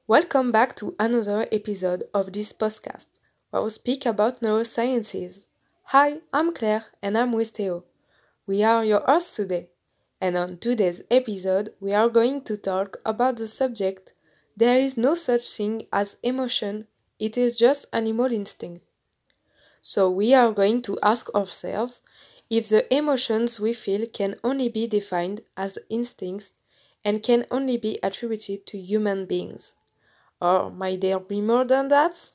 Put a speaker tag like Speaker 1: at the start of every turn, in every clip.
Speaker 1: Welcome back to another episode of this podcast, where we speak about neurosciences. Hi, I'm Claire and I'm with Theo. We are your hosts today, and on today's episode, we are going to talk about the subject there is no such thing as emotion, it is just animal instinct. So, we are going to ask ourselves if the emotions we feel can only be defined as instincts and can only be attributed to human beings. Or might there be more than that?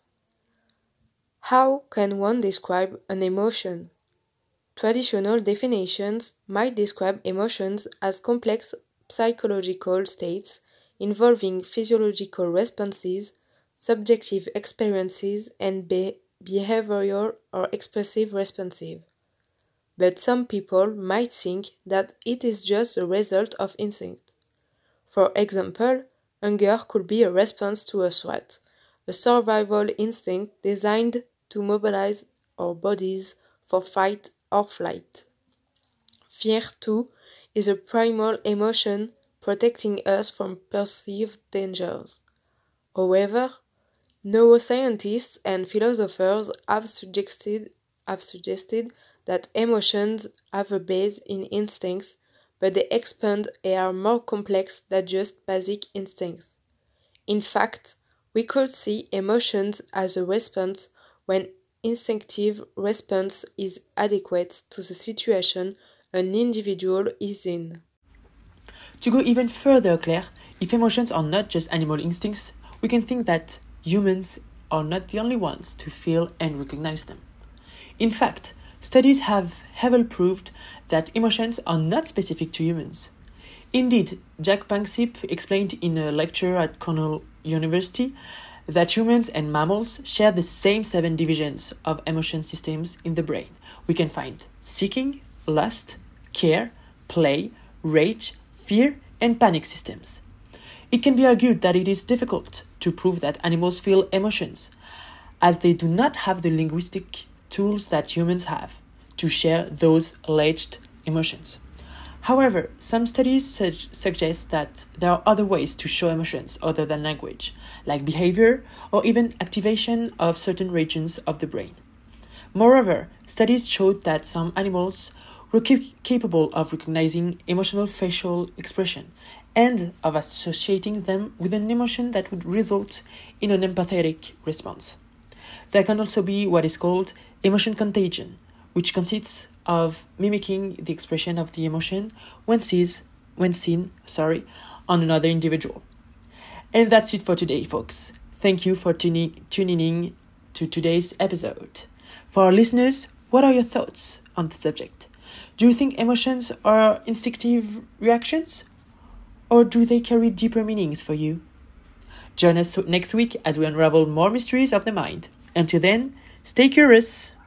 Speaker 1: How can one describe an emotion? Traditional definitions might describe emotions as complex psychological states involving physiological responses, subjective experiences, and behavioral or expressive responses. But some people might think that it is just the result of instinct. For example, hunger could be a response to a threat, a survival instinct designed to mobilize our bodies for fight or flight. Fear, too, is a primal emotion protecting us from perceived dangers. However, neuroscientists and philosophers have suggested that emotions have a base in instincts, but they expand and are more complex than just basic instincts. In fact, we could see emotions as a response when instinctive response is adequate to the situation an individual is in.
Speaker 2: To go even further, Claire, if emotions are not just animal instincts, we can think that humans are not the only ones to feel and recognize them. In fact, studies have heavily proved that emotions are not specific to humans. Indeed, Jack Panksepp explained in a lecture at Cornell University that humans and mammals share the same 7 divisions of emotion systems in the brain. We can find seeking, lust, care, play, rage, fear, and panic systems. It can be argued that it is difficult to prove that animals feel emotions, as they do not have the linguistic tools that humans have to share those alleged emotions. However, some studies suggest that there are other ways to show emotions other than language, like behavior or even activation of certain regions of the brain. Moreover, studies showed that some animals were capable of recognizing emotional facial expression and of associating them with an emotion that would result in an empathetic response. There can also be what is called emotion contagion, which consists of mimicking the expression of the emotion when seen on another individual. And that's it for today, folks. Thank you for tuning in to today's episode. For our listeners, what are your thoughts on the subject? Do you think emotions are instinctive reactions? Or do they carry deeper meanings for you? Join us next week as we unravel more mysteries of the mind. Until then, stay curious!